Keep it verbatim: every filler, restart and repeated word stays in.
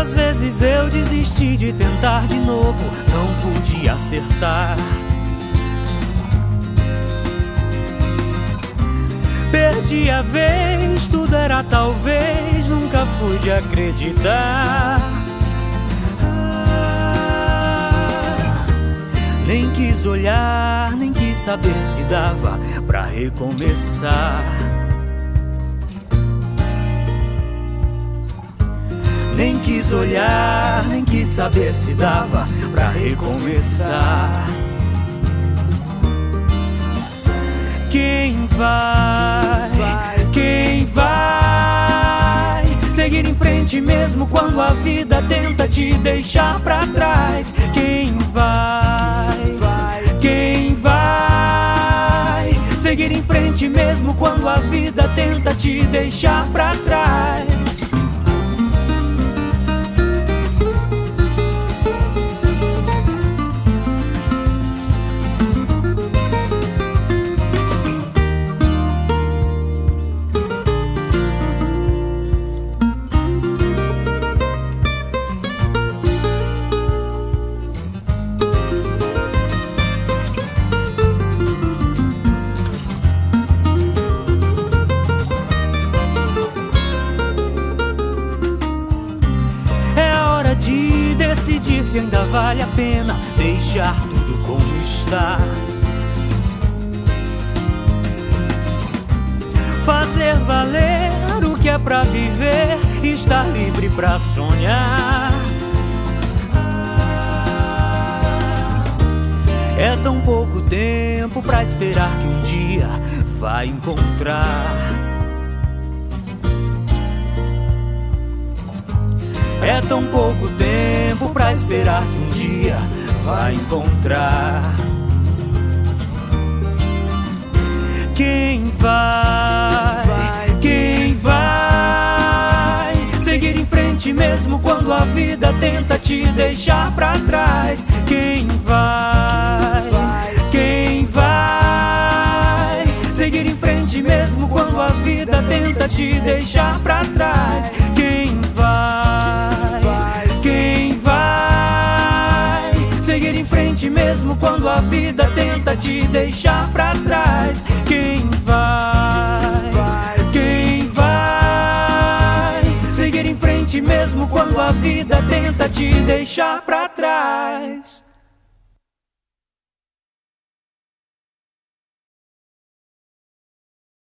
Quantas vezes eu desisti de tentar de novo, não pude acertar. Perdi a vez, tudo era talvez, nunca fui de acreditar. Ah, nem quis olhar, nem quis saber se dava pra recomeçar. Nem quis olhar, nem quis saber se dava pra recomeçar. Quem vai, quem vai seguir em frente mesmo quando a vida tenta te deixar pra trás? Quem vai, quem vai seguir em frente mesmo quando a vida tenta te deixar pra trás? De decidir se ainda vale a pena deixar tudo como está. Fazer valer o que é pra viver, estar livre pra sonhar. É tão pouco tempo pra esperar que um dia vai encontrar. É tão pouco tempo pra esperar que um dia vai encontrar. Quem vai, quem vai seguir em frente mesmo quando a vida tenta te deixar pra trás? Quem vai, quem vai seguir em frente mesmo quando a vida tenta te deixar pra trás? Quem vai, seguir em frente mesmo quando a vida tenta te deixar pra trás? Quem vai, quem vai seguir em frente mesmo quando a vida tenta te deixar pra trás?